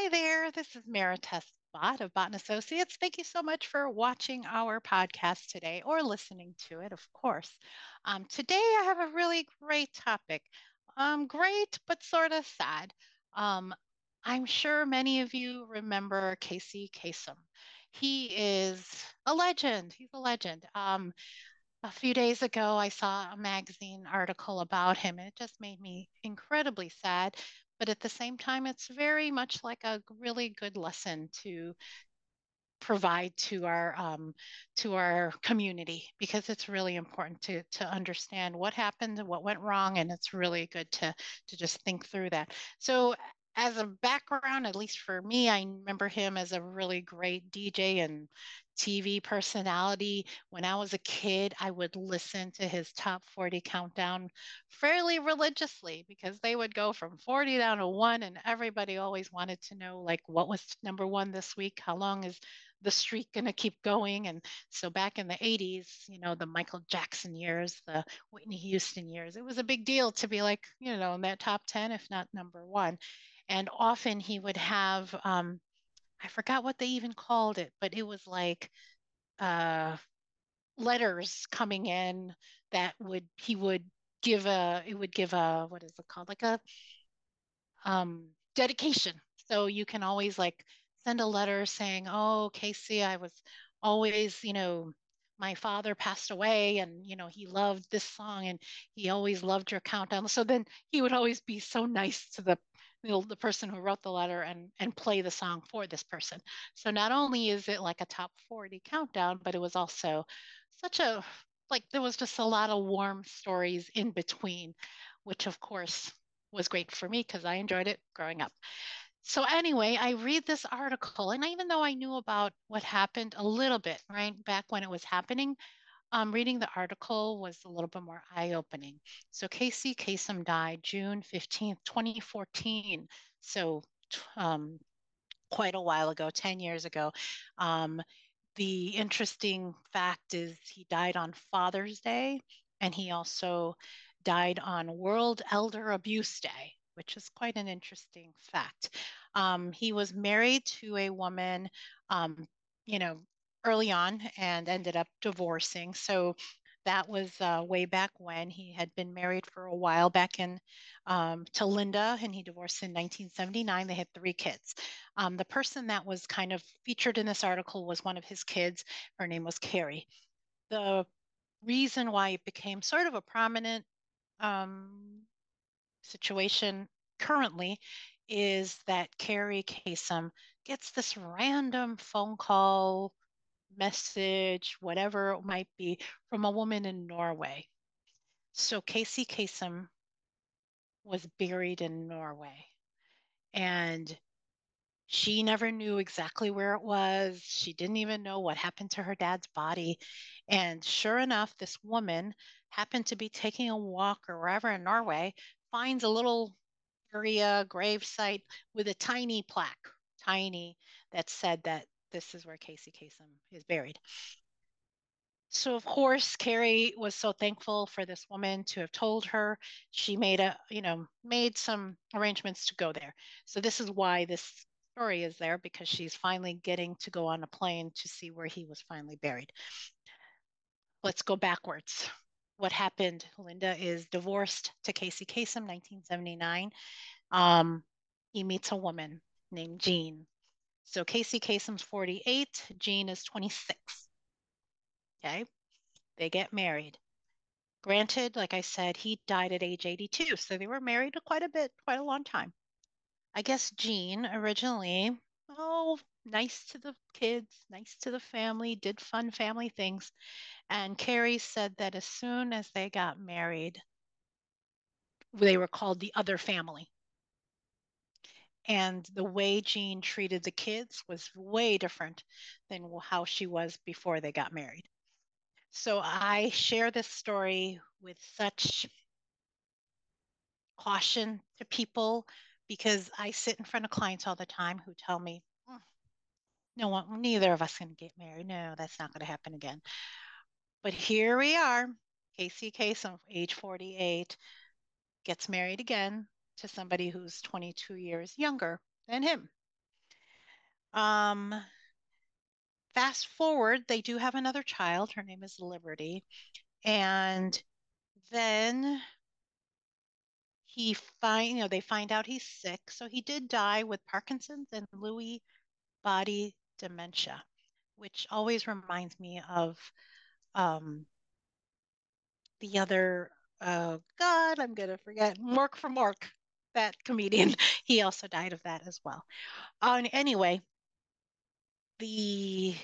there, this is Meritess Bott of Bott and Associates. Thank you so much for watching our podcast today or listening to it, of course. Today I have a really great topic. Great, but sort of sad. Um, I'm sure many of you remember Casey Kasem. He is a legend. He's a legend. A few days ago, I saw a magazine article about him, and it just made me incredibly sad. But at the same time, it's very much like a really good lesson to provide to our community because it's really important to understand what happened and what went wrong, and it's really good to just think through that. So as a background, at least for me, I remember him as a really great DJ and TV personality. When I was a kid, I would listen to his top 40 countdown fairly religiously because they would go from 40 down to one, and everybody always wanted to know, like, what was number one this week? How long is the streak going to keep going? And so back in the 80s, the Michael Jackson years, the Whitney Houston years, it was a big deal to be like, in that top 10, if not number one. And often he would have, I forgot what they even called it, but it was like uh, letters coming in that he would give a, what is it called? Like a dedication. So you can always like send a letter saying, "Oh, Casey, I was always, my father passed away, and he loved this song, and he always loved your countdown." So then he would always be so nice to the person who wrote the letter and play the song for this person. So not only is it like a top 40 countdown, but it was also such a like there was just a lot of warm stories in between, which of course was great for me because I enjoyed it growing up. So anyway, I read this article, and even though I knew about what happened a little bit, right, back when it was happening, reading the article was a little bit more eye-opening. So Casey Kasem died June 15th, 2014. So um, quite a while ago, 10 years ago. Um, the interesting fact is he died on Father's Day, and he also died on World Elder Abuse Day, which is quite an interesting fact. He was married to a woman, um, you know, early on and ended up divorcing. So that was way back when. He had been married for a while back in to Linda, and he divorced in 1979. They had three kids. The person that was kind of featured in this article was one of his kids. Her name was Carrie. The reason why it became sort of a prominent um, situation currently is that Carrie Kasem gets this random phone call, message, whatever it might be, from a woman in Norway. So Casey Kasem was buried in Norway, and she never knew exactly where it was. She didn't even know what happened to her dad's body. And sure enough, this woman happened to be taking a walk or wherever in Norway, finds a little area grave site with a tiny plaque, tiny, that said that this is where Casey Kasem is buried. So of course, Carrie was so thankful for this woman to have told her. She made some arrangements to go there. So this is why this story is there, because she's finally getting to go on a plane to see where he was finally buried. Let's go backwards. What happened? Linda is divorced to Casey Kasem, 1979. Um, he meets a woman named Jean. So Casey Kasem's 48, Jean is 26. Okay, they get married. Granted, like I said, he died at age 82, so they were married quite a bit, quite a long time. I guess Jean originally, oh, nice to the kids, nice to the family, did fun family things. And Carrie said that as soon as they got married, they were called the other family. And the way Jean treated the kids was way different than how she was before they got married. So I share this story with such caution to people because I sit in front of clients all the time who tell me, no one, neither of us can get married. No, that's not going to happen again. But here we are. Casey Kasem, age 48, gets married again to somebody who's 22 years younger than him. Um, Fast forward, they do have another child. Her name is Liberty. And then they find out he's sick. So he did die with Parkinson's and Lewy body dementia, which always reminds me of um, the other, oh God, I'm gonna forget, Mork from Mork, that comedian. He also died of that as well. Anyway, the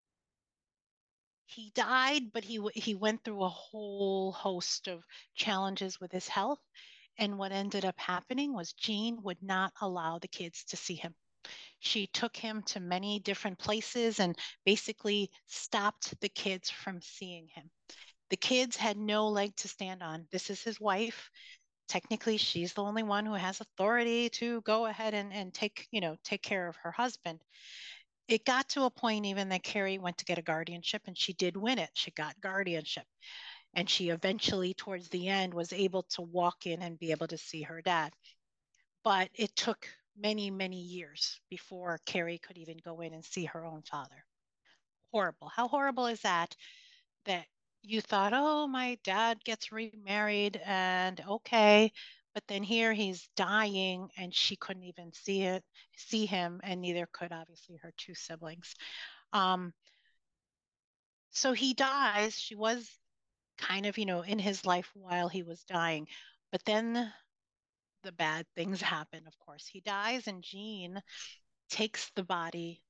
he died, but he went through a whole host of challenges with his health. And what ended up happening was Jean would not allow the kids to see him. She took him to many different places and basically stopped the kids from seeing him. The kids had no leg to stand on. This is his wife. Technically, she's the only one who has authority to go ahead and take care of her husband. It got to a point even that Carrie went to get a guardianship and she did win it. She got guardianship. And she eventually, towards the end, was able to walk in and be able to see her dad. But it took many, many years before Carrie could even go in and see her own father. Horrible. How horrible is that? That you thought, oh, my dad gets remarried and okay. But then here he's dying and she couldn't even see him, and neither could obviously her two siblings. Um, so he dies. She was kind of, in his life while he was dying. But then the bad things happen, of course. He dies, and Jean takes the body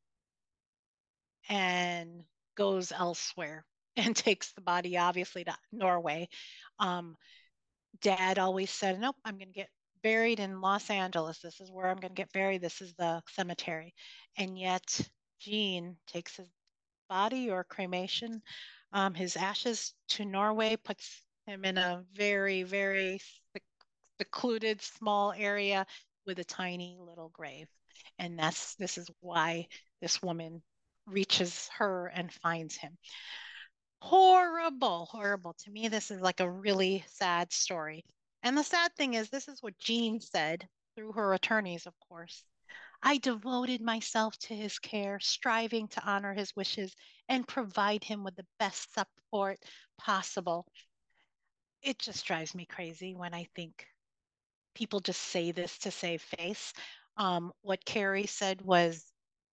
and goes elsewhere and takes the body, obviously, to Norway. Um, Dad always said, nope, I'm going to get buried in Los Angeles. This is where I'm going to get buried. This is the cemetery. And yet, Jean takes his body or cremation, his ashes to Norway, puts him in a very, very secluded small area with a tiny little grave. And this is why this woman reaches her and finds him. Horrible, horrible. To me, this is like a really sad story. And the sad thing is, this is what Jean said through her attorneys, of course. I devoted myself to his care, striving to honor his wishes and provide him with the best support possible. It just drives me crazy when I think people just say this to save face. What Carrie said was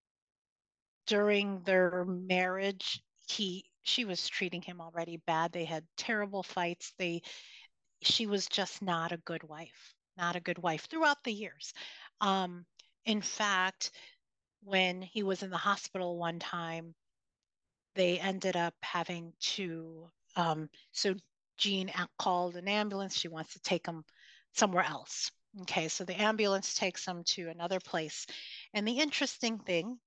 during their marriage, she was treating him already bad. They had terrible fights. She was just not a good wife, not a good wife throughout the years. Um, in fact, when he was in the hospital one time, they ended up having to, so Jean called an ambulance. She wants to take him somewhere else. Okay, so the ambulance takes him to another place. And the interesting thing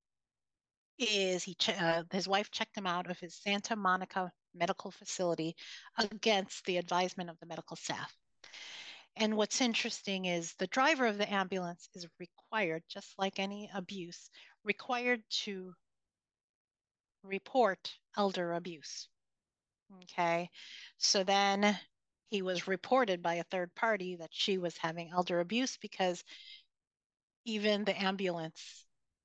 is his wife checked him out of his Santa Monica medical facility against the advisement of the medical staff. And what's interesting is the driver of the ambulance is required, just like any abuse, required to report elder abuse. Okay. So then he was reported by a third party that she was having elder abuse because even the ambulance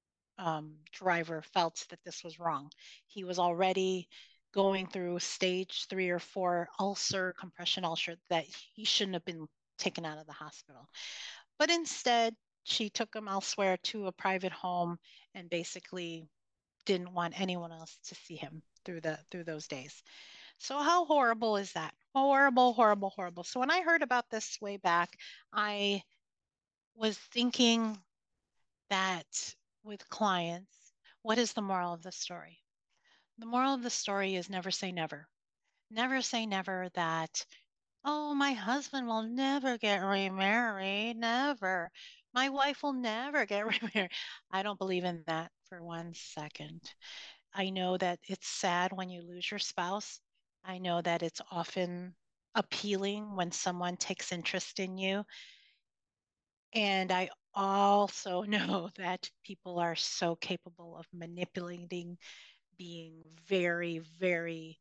driver felt that this was wrong. He was already going through stage 3 or 4 ulcer, compression ulcer, that he shouldn't have been taken out of the hospital. But instead, she took him elsewhere to a private home and basically didn't want anyone else to see him through those days. So how horrible is that? Horrible, horrible, horrible. So when I heard about this way back, I was thinking that with clients, what is the moral of the story? The moral of the story is never say never. Never say never that, oh, my husband will never get remarried. Never. My wife will never get remarried. I don't believe in that for 1 second. I know that it's sad when you lose your spouse. I know that it's often appealing when someone takes interest in you. And I also know that people are so capable of manipulating, being very, very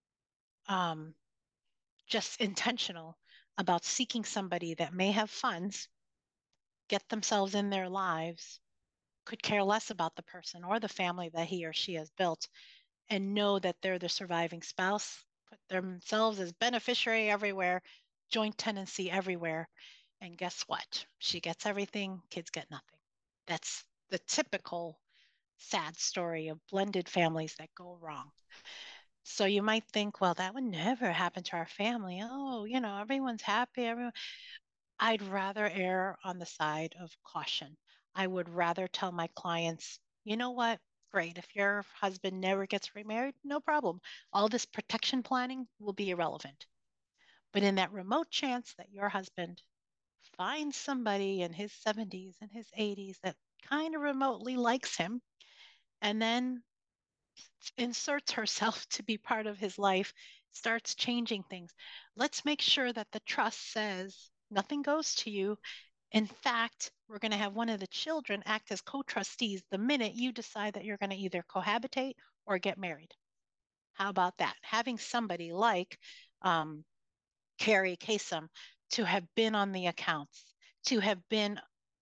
um, just intentional about seeking somebody that may have funds, get themselves in their lives, could care less about the person or the family that he or she has built and know that they're the surviving spouse, put themselves as beneficiary everywhere, joint tenancy everywhere. And guess what? She gets everything, kids get nothing. That's the typical sad story of blended families that go wrong. So you might think, well, that would never happen to our family. Oh, everyone's happy. Everyone. I'd rather err on the side of caution. I would rather tell my clients, you know what? Great. If your husband never gets remarried, no problem. All this protection planning will be irrelevant. But in that remote chance that your husband finds somebody in his 70s and his 80s that kind of remotely likes him and then inserts herself to be part of his life, starts changing things, let's make sure that the trust says nothing goes to you. In fact, we're going to have one of the children act as co trustees the minute you decide that you're going to either cohabitate or get married. How about that? Having somebody like um, Carrie Kasem to have been on the accounts, to have been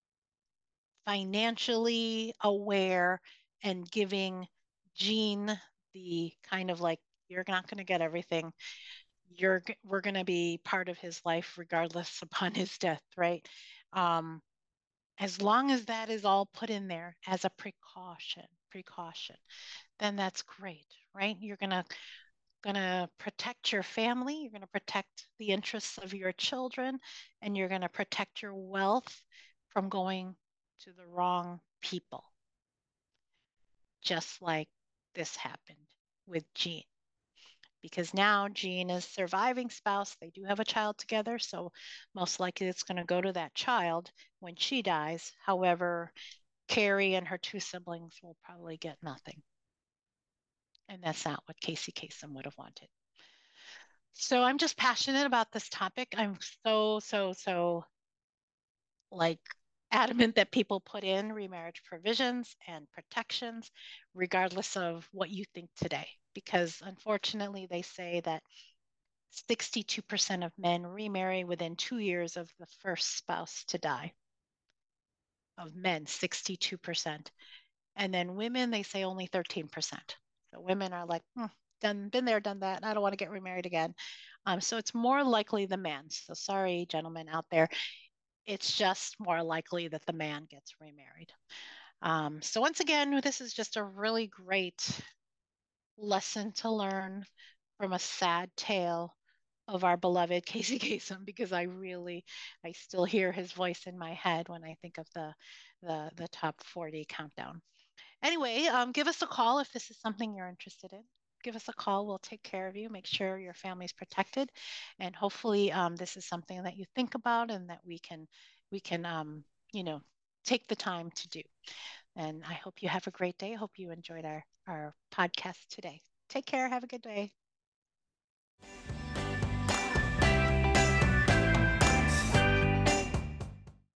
financially aware and giving Jean the kind of like, you're not going to get everything. We're going to be part of his life regardless upon his death, right? Um, as long as that is all put in there as a precaution, then that's great, right? You're gonna protect your family, you're gonna protect the interests of your children, and you're gonna protect your wealth from going to the wrong people, just like this happened with Jean. Because now Jean is surviving spouse. They do have a child together, so most likely it's going to go to that child when she dies. However, Carrie and her two siblings will probably get nothing. And that's not what Casey Kasem would have wanted. So I'm just passionate about this topic. I'm so like adamant that people put in remarriage provisions and protections, regardless of what you think today. Because unfortunately, they say that 62% of men remarry within 2 years of the first spouse to die. Of men, 62%. And then women, they say only 13%. So women are like, been there, done that. I don't want to get remarried again. So it's more likely the man. So sorry, gentlemen out there. It's just more likely that the man gets remarried. So once again, this is just a really great lesson to learn from a sad tale of our beloved Casey Kasem because I still hear his voice in my head when I think of the top 40 countdown. Anyway, give us a call if this is something you're interested in. Give us a call. We'll take care of you, make sure your family's protected, and hopefully this is something that you think about and that we can you know take the time to do. And I hope you have a great day. I hope you enjoyed our podcast today. Take care. Have a good day.